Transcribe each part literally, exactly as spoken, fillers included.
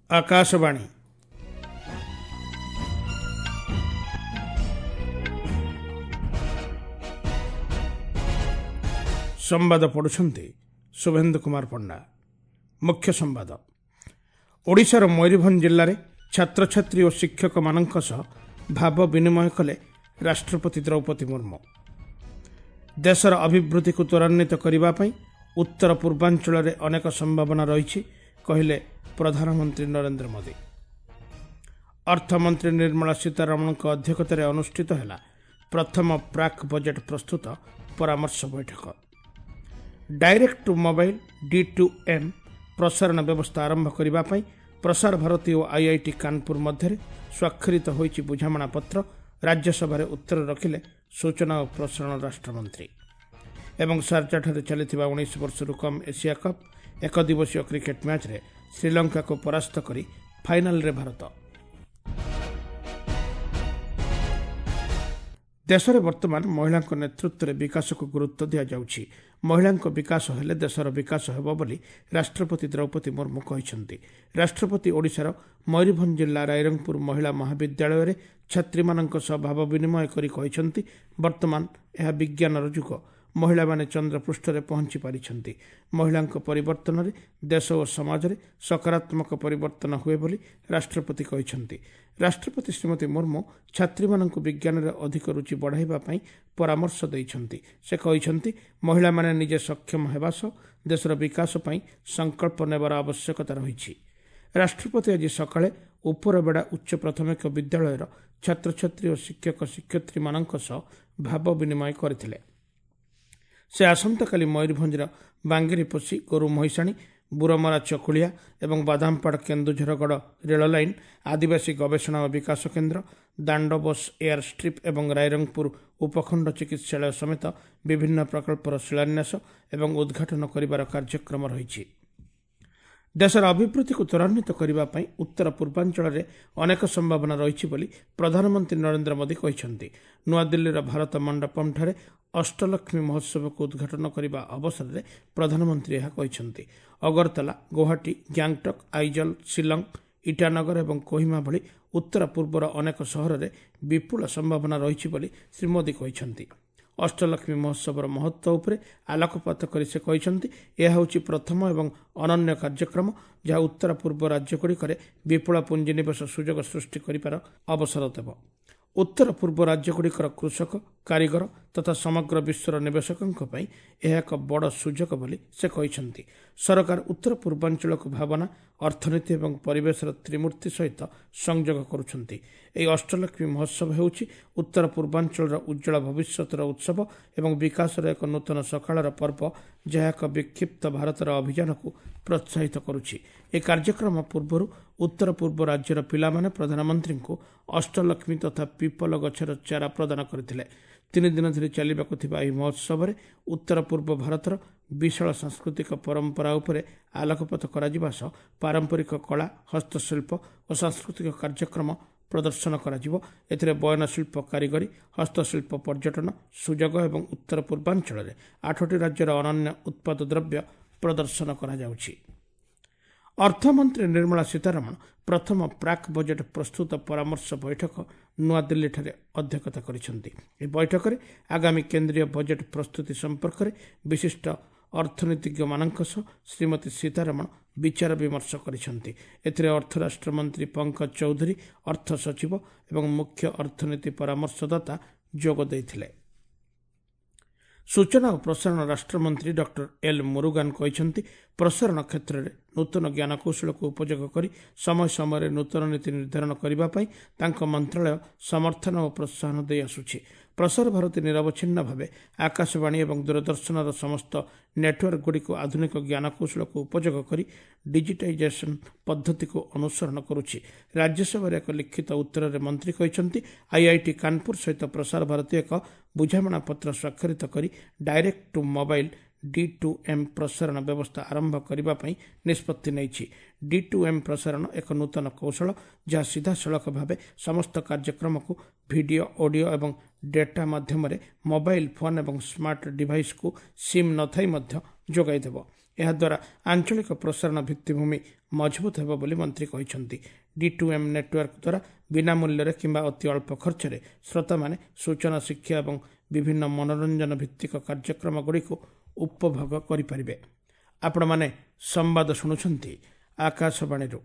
आकाशवाणी संवाद पढ़ुछंती शुभेन्दु कुमार पंडा। मुख्य संवाद। ओडिशार मयूरभंज जिले में छात्र छात्री और शिक्षक मानक सह भाव विनिमय कले राष्ट्रपति द्रौपदी मुर्मू। देशर अभिवृद्धि को त्वरान्वित करने उत्तर पूर्वांचल में अनेक संभावना रही कहले प्रधानमंत्री नरेंद्र मोदी। अर्थमंत्री निर्मला सीतारमण अध्यक्षतार अनुष्ठित है प्रथम प्राक बजेट प्रस्तुत परामर्श बैठक। Direct to mobile D to M प्रसारण व्यवस्था आरंभ करने प्रसार भारती और आईआईटी कानपुर मध्य स्वाक्षरित होईची बुझामणा पत्र राज्यसभा उत्तर रखिले सूचना और प्रसारण राष्ट्रमंत्री। एवं शारजाठारे चलिथिबा उन्नीस वर्षरू कम एशिया कप एक दिवसीय क्रिकेट मैच रे श्रीलंका को परास्त करी फाइनल रे भारत। देश में वर्तमान महिला नेतृत्व में विकास को गुरुत्व दि जाउछि। महिला विकास हेले देशर विकास हेबो बोली राष्ट्रपति द्रौपदी मुर्मू कहिसंती। राष्ट्रपति ओडिशार मयूरभंज जिला रायरंगपुर महिला महाविद्यालय रे छात्री मानक सह भाव विनिमय करी कहिसंती वर्तमान यह विज्ञानर जुग। महिला माने चंद्रपृष्ठ रे पहुंची पारिछंती। महिला परिवर्तन रे देश और समाज रे सकारात्मक परिवर्तन हुए बोली राष्ट्रपति कहिसंती। राष्ट्रपति श्रीमती मुर्मू छात्री मानक विज्ञान रे अधिक रुचि बढ़ाइबा पई परामर्श दैछंती। से कहिसंती महिला माने निजे सक्षम हेबा सह देशर विकास पई संकल्प नेबार आवश्यकता रहिछि। राष्ट्रपति आज सकाळे उपरबेड़ा उच्च प्राथमिक विद्यालयर छात्र छात्री और शिक्षक शिक्षयित्री मानक सह भाव विनिमय करथिले। से आसंताकाली मयूरभंजर बांगिरीपोषी गोरु महिषाणी बुरमरा चकुलिया एवं बादामपाड़ केन्दुझरगढ़ रेल लाइन आदिवासी गवेषणा और विकास केन्द्र दांडोबस एयर स्ट्रिप एवं रायरंगपुर उपखंड चिकित्सालय समेत विभिन्न प्रकल्पर शिलान्यास एवं उद्घाटन करिबार कार्यक्रम रही। देशर अभिवृद्धि को त्वरान्वित करने उत्तर पूर्वांचल में अनेक संभावना रही बोली प्रधानमंत्री नरेंद्र मोदी कहिसंती। नुआदिल्लीर भारत मंडपम ठारे अष्टलक्ष्मी महोत्सव को उद्घाटन करने अवसर में प्रधानमंत्री यह कहिसंती। अगरतला गुवाहाटी गैंगटक आइजल शिलंग ईटानगर और कोहिमा भली उत्तर पूर्वर अनेक सहर में विपुल संभावना रही बोली श्री मोदी कहिसंती। अष्टलक्ष्मी महोत्सवर महत्व उपरे आलोकपात कर से कहिसंती यह होछि प्रथम एवं अनन्य कार्यक्रम जहाँ उत्तर पूर्व राज्यगुड़िक विपुल पुंजीनिवेश सुजोग सृष्टि करिपार अवसर देव। उत्तर पूर्व राज्यगुड़िकर कृषक कारीगर तथा समग्र विश्वर निवेशकों यह एक बड़ सुजोग बोली से कहिसंती। सरकार उत्तर पूर्वांचल को भावना अर्थनीति एवं परिवेश त्रिमूर्ति सहित संयोग करुछंती। एई अष्टलक्ष्मी महोत्सव हेउछि उत्तर पूर्वांचल उज्जवल भविष्यतर उत्सव एवं विकासर एक नूतन सकाळर पर्व जहाँ एक विक्षिप्त भारतर अभियान को प्रोत्साहित करुछि। ए कार्यक्रम पूर्व उत्तर पूर्व राज्यर पिलामाने प्रधानमंत्री को अष्टलक्ष्मी तथा पीपल गछर चारा प्रदान करथिले। तीन दिन धरी चलिबाकु थिबा एही महोत्सव रे उत्तर पूर्व भारतर विशाल सांस्कृतिक परंपरा उपरे आलोकपात कराजिबा सह पारंपरिक कला हस्तशिल्प और सांस्कृतिक कार्यक्रम प्रदर्शन कराजिबो। एथिरे बयनशिल्प कारीगरी हस्तशिल्प पर्यटन सुजोग एवं उत्तर पूर्वांचल रे आठटी राज्यर अनन्य उत्पाद द्रव्य प्रदर्शन करा जाउछि। अर्थमंत्री निर्मला सीतारमण प्रथम प्राक बजेट प्रस्तुत परामर्श बैठक नुआदिल्ली ठारे अध्यक्षता करिसंती। ए बैठक रे आगामी केंद्रीय बजेट प्रस्तुति संपर्क में विशिष्ट अर्थनीतिज्ञ मानक सह श्रीमती सीतारमण विचार विमर्श करिसंती। एथिरे अर्थ राष्ट्र मंत्री पंकज चौधरी अर्थ सचिव एवं मुख्य अर्थनीति परामर्शदाता जोग दैथिले। सूचना और प्रसारण राष्ट्रमंत्री डॉक्टर एल मुरुगान कहिसंती प्रसारण क्षेत्र में नूतन ज्ञानकौशल को उपयोग कर समय समय नूतन नीति निर्धारण करने तांको मंत्रालय समर्थन और प्रोत्साहन दे आसुछि। प्रसार भारती निरवच्छिन्न भाव आकाशवाणी और दूरदर्शन समस्त नेटवर्क गुड़ी को आधुनिक ज्ञानकौशल को उपयोग कर डिजिटाइजेशन पद्धति को अनुसरण करुछि। राज्यसभा एक लिखित उत्तर में मंत्री कहिसंती आईआईटी कानपुर सहित प्रसार भारती एक बुझामणा पत्र स्वाक्षरित कर direct to mobile D to M प्रसारण व्यवस्था आरंभ करने निष्पत्ति नहीं। डी टू एम प्रसारण एक नूतन कौशल जहाँ सीधा सड़क भाव समस्त कार्यक्रम को वीडियो ऑडियो एवं डेटा माध्यम मोबाइल फोन एवं स्मार्ट डिवाइस को सिम न थाई मध्य जोगाई देव। ଏହାଦ୍ୱାରା ଆଞ୍ଚଳିକ ପ୍ରସାରଣ ଭିତ୍ତିଭୂମି ମଜବୁତ ହେବ ବୋଲି ମନ୍ତ୍ରୀ କହିଛନ୍ତି। ଡି ଟୁ ଏମ୍ ନେଟୱାର୍କ ଦ୍ୱାରା ବିନା ମୂଲ୍ୟରେ କିମ୍ବା ଅତି ଅଳ୍ପ ଖର୍ଚ୍ଚରେ ଶ୍ରୋତାମାନେ ସୂଚନା, ଶିକ୍ଷା ଏବଂ ବିଭିନ୍ନ ମନୋରଞ୍ଜନ ଭିତ୍ତିକ କାର୍ଯ୍ୟକ୍ରମଗୁଡ଼ିକୁ ଉପଭୋଗ କରିପାରିବେ। ଆପଣମାନେ ସମ୍ବାଦ ଶୁଣୁଛନ୍ତି ଆକାଶବାଣୀରୁ।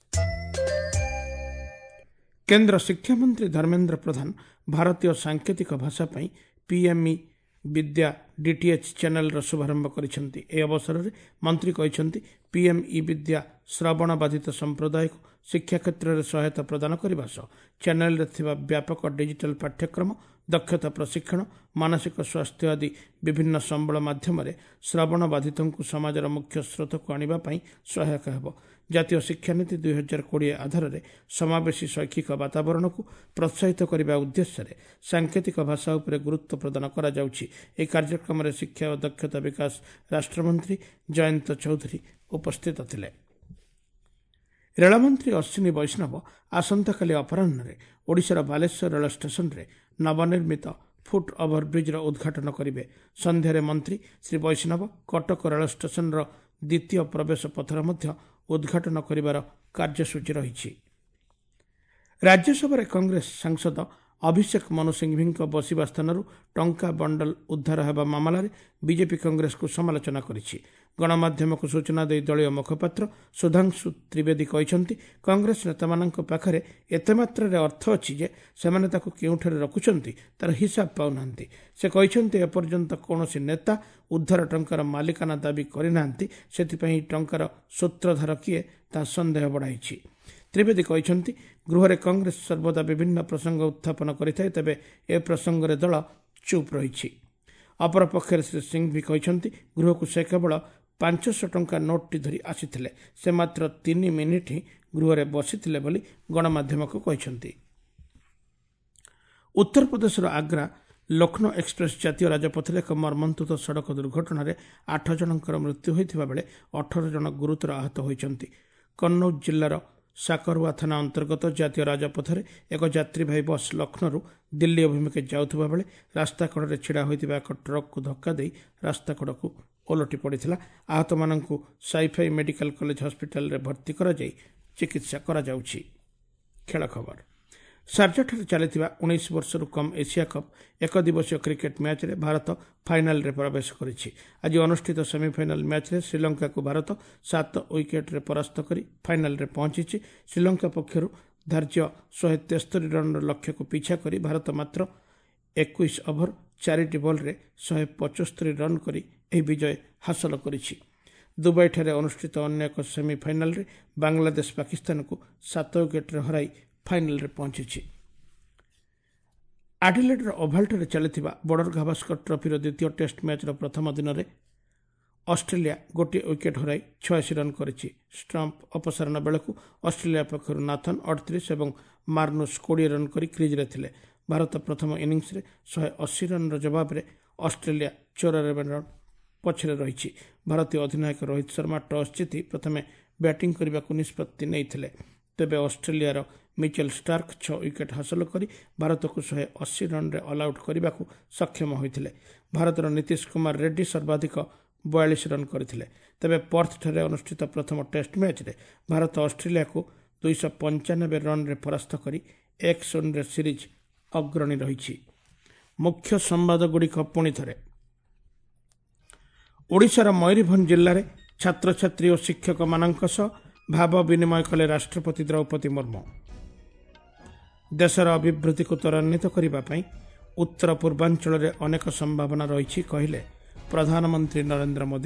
କେନ୍ଦ୍ର ଶିକ୍ଷାମନ୍ତ୍ରୀ ଧର୍ମେନ୍ଦ୍ର ପ୍ରଧାନ ଭାରତୀୟ ସାଙ୍କେତିକ ଭାଷା ପାଇଁ ପିଏମ୍ଇ ବିଦ୍ୟା ଡିଟିଏଚ୍ ଚ୍ୟାନେଲର ଶୁଭାରମ୍ଭ କରିଛନ୍ତି। ଏହି ଅବସରରେ ମନ୍ତ୍ରୀ କହିଛନ୍ତି, ପିଏମ୍ଇ ବିଦ୍ୟା ଶ୍ରବଣ ବାଧିତ ସମ୍ପ୍ରଦାୟକୁ ଶିକ୍ଷା କ୍ଷେତ୍ରରେ ସହାୟତା ପ୍ରଦାନ କରିବା ସହ ଚ୍ୟାନେଲରେ ଥିବା ବ୍ୟାପକ ଡିଜିଟାଲ ପାଠ୍ୟକ୍ରମ, ଦକ୍ଷତା ପ୍ରଶିକ୍ଷଣ, ମାନସିକ ସ୍ୱାସ୍ଥ୍ୟ ଆଦି ବିଭିନ୍ନ ସମ୍ବଳ ମାଧ୍ୟମରେ ଶ୍ରବଣ ବାଧିତଙ୍କୁ ସମାଜର ମୁଖ୍ୟ ସ୍ରୋତକୁ ଆଣିବା ପାଇଁ ସହାୟକ ହେବ। ଜାତୀୟ ଶିକ୍ଷାନୀତି ଦୁଇ ହଜାର କୋଡ଼ିଏ ଆଧାରରେ ସମାବେଶୀ ଶୈକ୍ଷିକ ବାତାବରଣକୁ ପ୍ରୋତ୍ସାହିତ କରିବା ଉଦ୍ଦେଶ୍ୟରେ ସାଙ୍କେତିକ ଭାଷା ଉପରେ ଗୁରୁତ୍ୱ ପ୍ରଦାନ କରାଯାଉଛି। ଏହି କାର୍ଯ୍ୟକ୍ରମରେ ଶିକ୍ଷା ଓ ଦକ୍ଷତା ବିକାଶ ରାଷ୍ଟ୍ରମନ୍ତ୍ରୀ ଜୟନ୍ତ ଚୌଧୁରୀ ଉପସ୍ଥିତ ଥିଲେ। ରେଳମନ୍ତ୍ରୀ ଅଶ୍ୱିନୀ ବୈଷ୍ଣବ ଆସନ୍ତାକାଲି ଅପରାହ୍ନରେ ଓଡ଼ିଶାର ବାଲେଶ୍ୱର ରେଳ ଷ୍ଟେସନରେ ନବନିର୍ମିତ ଫୁଟ୍ ଓଭରବ୍ରିଜ୍ର ଉଦ୍ଘାଟନ କରିବେ। ସନ୍ଧ୍ୟାରେ ମନ୍ତ୍ରୀ ଶ୍ରୀ ବୈଷ୍ଣବ କଟକ ରେଳ ଷ୍ଟେସନର ଦ୍ୱିତୀୟ ପ୍ରବେଶ ପଥର ମଧ୍ୟ ଉଦ୍ଘାଟନ କରିବାର କାର୍ଯ୍ୟସୂଚୀ ରହିଛି। ରାଜ୍ୟସଭାରେ କଂଗ୍ରେସ ସାଂସଦ ଅଭିଷେକ ମନୁ ସିଂଘଭିଙ୍କ ବସିବା ସ୍ଥାନରୁ ଟଙ୍କା ବଣ୍ଡଲ ଉଦ୍ଧାର ହେବା ମାମଲାରେ ବିଜେପି କଂଗ୍ରେସକୁ ସମାଲୋଚନା କରିଛି। ଗଣମାଧ୍ୟମକୁ ସୂଚନା ଦେଇ ଦଳୀୟ ମୁଖପାତ୍ର ସୁଧାଂଶୁ ତ୍ରିବେଦୀ କହିଛନ୍ତି, କଂଗ୍ରେସ ନେତାମାନଙ୍କ ପାଖରେ ଏତେ ମାତ୍ରାରେ ଅର୍ଥ ଅଛି ଯେ ସେମାନେ ତାକୁ କେଉଁଠାରେ ରଖୁଛନ୍ତି ତାର ହିସାବ ପାଉନାହାନ୍ତି। ସେ କହିଛନ୍ତି, ଏପର୍ଯ୍ୟନ୍ତ କୌଣସି ନେତା ଉଦ୍ଧାର ଟଙ୍କାର ମାଲିକାନା ଦାବି କରିନାହାନ୍ତି। ସେଥିପାଇଁ ଟଙ୍କାର ସୂତ୍ରଧାର କିଏ ତାହା ସନ୍ଦେହ ବଢ଼ାଇଛି। ତ୍ରିବେଦୀ କହିଛନ୍ତି, ଗୃହରେ କଂଗ୍ରେସ ସର୍ବଦା ବିଭିନ୍ନ ପ୍ରସଙ୍ଗ ଉତ୍ଥାପନ କରିଥାଏ, ତେବେ ଏ ପ୍ରସଙ୍ଗରେ ଦଳ ଚୁପ୍ ରହିଛି। ଅପରପକ୍ଷରେ ଶ୍ରୀ ସିଂଘଭି କହିଛନ୍ତି, ଗୃହକୁ ସେ କେବଳ ପାଞ୍ଚଶହ ଟଙ୍କା ନୋଟ୍ଟି ଧରି ଆସିଥିଲେ। ସେ ମାତ୍ର ତିନି ମିନିଟ୍ ହିଁ ଗୃହରେ ବସିଥିଲେ ବୋଲି ଗଣମାଧ୍ୟମକୁ କହିଛନ୍ତି। ଉତ୍ତରପ୍ରଦେଶର ଆଗ୍ରା ଲକ୍ଷ୍ନୌ ଏକ୍ସପ୍ରେସ୍ ଜାତୀୟ ରାଜପଥରେ ଏକ ମର୍ମନ୍ତୁଦ ସଡ଼କ ଦୁର୍ଘଟଣାରେ ଆଠ ଜଣଙ୍କର ମୃତ୍ୟୁ ହୋଇଥିବା ବେଳେ ଅଠର ଜଣ ଗୁରୁତର ଆହତ ହୋଇଛନ୍ତି। କନ୍ନୌଜ ଜିଲ୍ଲାର ସାକରୁଆ ଥାନା ଅନ୍ତର୍ଗତ ଜାତୀୟ ରାଜପଥରେ ଏକ ଯାତ୍ରୀବାହୀ ବସ୍ ଲକ୍ଷ୍ନୌରୁ ଦିଲ୍ଲୀ ଅଭିମୁଖେ ଯାଉଥିବା ବେଳେ ରାସ୍ତା କଡ଼ରେ ଛିଡ଼ା ହୋଇଥିବା ଏକ ଟ୍ରକ୍କୁ ଧକ୍କା ଦେଇ ରାସ୍ତା କଡ଼କୁ ଓଲଟି ପଡ଼ିଥିଲା। ଆହତମାନଙ୍କୁ ସାଇଫାଇ ମେଡିକାଲ କଲେଜ ହସ୍ପିଟାଲରେ ଭର୍ତ୍ତି କରାଯାଇ ଚିକିତ୍ସା କରାଯାଉଛି। ଖେଳ ଖବର। ସାର୍ଜାଠାରେ ଚାଲିଥିବା ଉଣେଇଶ ବର୍ଷରୁ କମ୍ ଏସିଆ କପ୍ ଏକ ଦିବସୀୟ କ୍ରିକେଟ୍ ମ୍ୟାଚ୍ରେ ଭାରତ ଫାଇନାଲରେ ପ୍ରବେଶ କରିଛି। ଆଜି ଅନୁଷ୍ଠିତ ସେମିଫାଇନାଲ ମ୍ୟାଚ୍ରେ ଶ୍ରୀଲଙ୍କାକୁ ଭାରତ ସାତ ୱିକେଟ୍ରେ ପରାସ୍ତ କରି ଫାଇନାଲରେ ପହଞ୍ଚିଛି। ଶ୍ରୀଲଙ୍କା ପକ୍ଷରୁ ଧାର୍ଯ୍ୟ ଶହେ ତେସ୍ତରୀ ରନ୍ର ଲକ୍ଷ୍ୟକୁ ପିଛା କରି ଭାରତ ମାତ୍ର ଏକୋଇଶ ଓଭର ଚାରିଟି ବଲ୍ରେ ଶହେ ପଚସ୍ତରୀ ରନ୍ କରି ଏହି ବିଜୟ ହାସଲ କରିଛି। ଦୁବାଇଠାରେ ଅନୁଷ୍ଠିତ ଅନ୍ୟ ଏକ ସେମିଫାଇନାଲରେ ବାଂଲାଦେଶ ପାକିସ୍ତାନକୁ ସାତ ୱିକେଟ୍ରେ ହରାଇ ଫାଇନାଲରେ ପହଞ୍ଚିଛି। ଆଡିଲେଡ୍ର ଓଭାଲଠାରେ ଚାଲିଥିବା ବର୍ଡର ଗାଭାସ୍କର ଟ୍ରଫିର ଦ୍ୱିତୀୟ ଟେଷ୍ଟ ମ୍ୟାଚ୍ର ପ୍ରଥମ ଦିନରେ ଅଷ୍ଟ୍ରେଲିଆ ଗୋଟିଏ ୱିକେଟ୍ ହରାଇ ଛୟାଅଶୀ ରନ୍ କରିଛି। ଷ୍ଟମ୍ପ ଅପସାରଣ ବେଳକୁ ଅଷ୍ଟ୍ରେଲିଆ ପକ୍ଷରୁ ନାଥନ୍ ଅଠତିରିଶ ଏବଂ ମାର୍ନୁସ୍ କୋଡ଼ିଏ ରନ୍ କରି କ୍ରିଜ୍ରେ ଥିଲେ। ଭାରତ ପ୍ରଥମ ଇନିଂସରେ ଶହେ ଅଶୀ ରନ୍ର ଜବାବରେ ଅଷ୍ଟ୍ରେଲିଆ ଚଉରାନବେ ରନ୍ ପଛରେ ରହିଛି। ଭାରତୀୟ ଅଧିନାୟକ ରୋହିତ ଶର୍ମା ଟସ୍ ଜିତି ପ୍ରଥମେ ବ୍ୟାଟିଂ କରିବାକୁ ନିଷ୍ପତ୍ତି ନେଇଥିଲେ। ତେବେ ଅଷ୍ଟ୍ରେଲିଆର ମିଚେଲ ଷ୍ଟାର୍କ ଛଅ ୱିକେଟ୍ ହାସଲ କରି ଭାରତକୁ ଶହେ ଅଶୀ ରନ୍ରେ ଅଲ୍ଆଉଟ୍ କରିବାକୁ ସକ୍ଷମ ହୋଇଥିଲେ। ଭାରତର ନୀତିଶ କୁମାର ରେଡ୍ଡି ସର୍ବାଧିକ ବୟାଳିଶ ରନ୍ କରିଥିଲେ। ତେବେ ପର୍ଥଠାରେ ଅନୁଷ୍ଠିତ ପ୍ରଥମ ଟେଷ୍ଟ ମ୍ୟାଚ୍ରେ ଭାରତ ଅଷ୍ଟ୍ରେଲିଆକୁ ଦୁଇଶହ ପଞ୍ଚାନବେ ରନ୍ରେ ପରାସ୍ତ କରି ଏକ ଶୂନ୍ୟରେ ସିରିଜ୍ ଅଗ୍ରଣୀ ରହିଛି। ମୁଖ୍ୟ ସମ୍ବାଦଗୁଡ଼ିକ ପୁଣି ଥରେ। ଓଡ଼ିଶାର ମୟୂରଭଞ୍ଜ ଜିଲ୍ଲାରେ ଛାତ୍ରଛାତ୍ରୀ ଓ ଶିକ୍ଷକମାନଙ୍କ ସହ ଭାବ ବିନିମୟ କଲେ ରାଷ୍ଟ୍ରପତି ଦ୍ରୌପଦୀ ମୁର୍ମୁ। ଦେଶର ଅଭିବୃଦ୍ଧିକୁ ତ୍ୱରାନ୍ୱିତ କରିବା ପାଇଁ ଉତ୍ତର ପୂର୍ବାଞ୍ଚଳରେ ଅନେକ ସମ୍ଭାବନା ରହିଛି କହିଲେ ପ୍ରଧାନମନ୍ତ୍ରୀ ନରେନ୍ଦ୍ର ମୋଦି।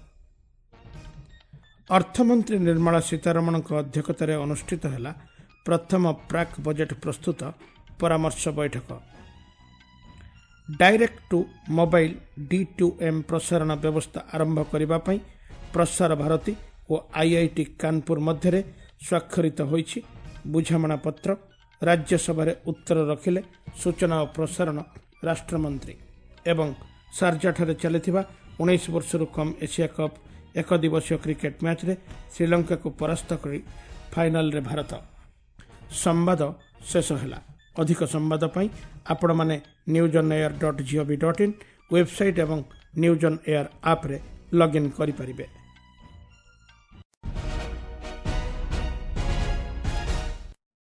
ଅର୍ଥମନ୍ତ୍ରୀ ନିର୍ମଳା ସୀତାରମଣଙ୍କ ଅଧ୍ୟକ୍ଷତାରେ ଅନୁଷ୍ଠିତ ହେଲା ପ୍ରଥମ ପ୍ରାକ୍ ବଜେଟ୍ ପ୍ରସ୍ତୁତ ପରାମର୍ଶ ବୈଠକ। Direct to mobile D to M ପ୍ରସାରଣ ବ୍ୟବସ୍ଥା ଆରମ୍ଭ କରିବା ପାଇଁ ପ୍ରସାର ଭାରତୀ ଓ ଆଇଆଇଟି କାନପୁର ମଧ୍ୟରେ ସ୍ୱାକ୍ଷରିତ ହୋଇଛି ବୁଝାମଣା ପତ୍ର। ରାଜ୍ୟସଭାରେ ଉତ୍ତର ରଖିଲେ ସୂଚନା ଓ ପ୍ରସାରଣ ରାଷ୍ଟ୍ରମନ୍ତ୍ରୀ। ଏବଂ ସାର୍ଜାଠାରେ ଚାଲିଥିବା ଉଣେଇଶ ବର୍ଷରୁ କମ୍ ଏସିଆ କପ୍ ଏକ ଦିବସୀୟ କ୍ରିକେଟ୍ ମ୍ୟାଚ୍ରେ ଶ୍ରୀଲଙ୍କାକୁ ପରାସ୍ତ କରି ଫାଇନାଲରେ ଭାରତ। ସମ୍ବାଦ ଶେଷ ହେଲା। ଅଧିକ ସମ୍ବାଦ ପାଇଁ ଆପଣମାନେ news on air dot G O V dot in website ଏବଂ ନ୍ୟୁଜ୍ ଅନ୍ ଏୟାର ଆପ୍ରେ ଲଗ୍ଇନ୍ କରିପାରିବେ।